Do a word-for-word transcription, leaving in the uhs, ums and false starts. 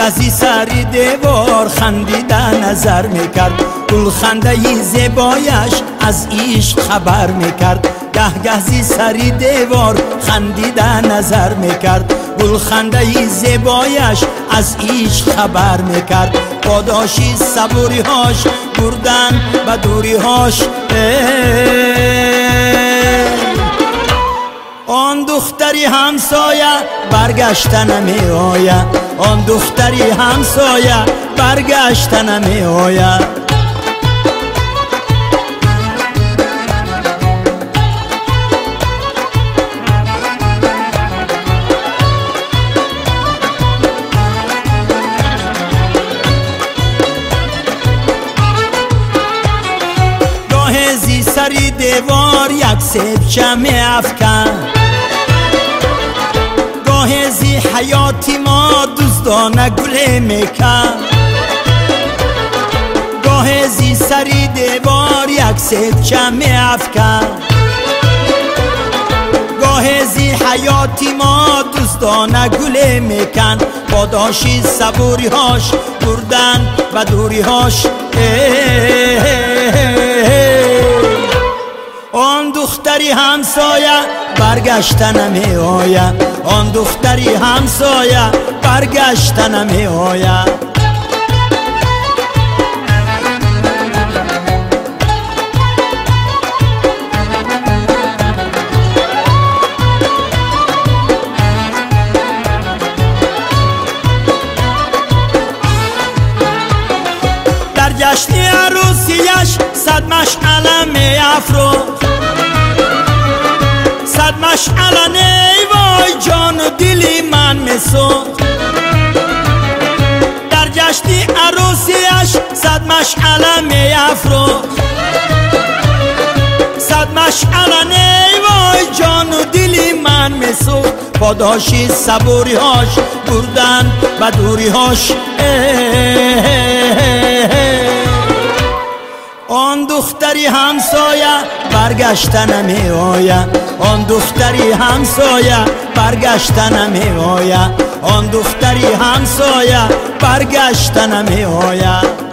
گهی سری دیوار خندیده نظر میکرد، گل خنده زیبایش از عشق خبر میکرد. گه گهی سری دیوار خندیده نظر میکرد، گل خنده زیبایش از عشق خبر میکرد. پاداشی صبوری هاش بردن و دوری هاش، آن دختری همسایه برگشته نمی آید، آن دختری همسایه برگشته نمی آید. گاه زی سری دیوار یک سیبچه می افکن، گاه زی حیاتی ما دزدانه گله میکن. گاه زی سری دیوار یک سیبچه می افکن، گاه زی حیاتی ما دزدانه گله میکن. پاداشی صبوری هاش بردن و دوری هاش، آن دختری همسایه برگشته نمی آید، آن دختری همسایه برگشته نمی آید. در جشن عروسیش صد مشعله می افروخت، صد مشعله نی وای جان و دلی من می سوخت. در جشن عروسیش صد مشعله می افروخت، صد مشعله نی وای جان و دلی من می سوخت. پاداشی صبوری هاش بردن و دوری هاش، آن دختری همسایه برگشته نمی آید، آن دختری همسایه برگشته نمی آید، آن دختری همسایه برگشته نمی آید.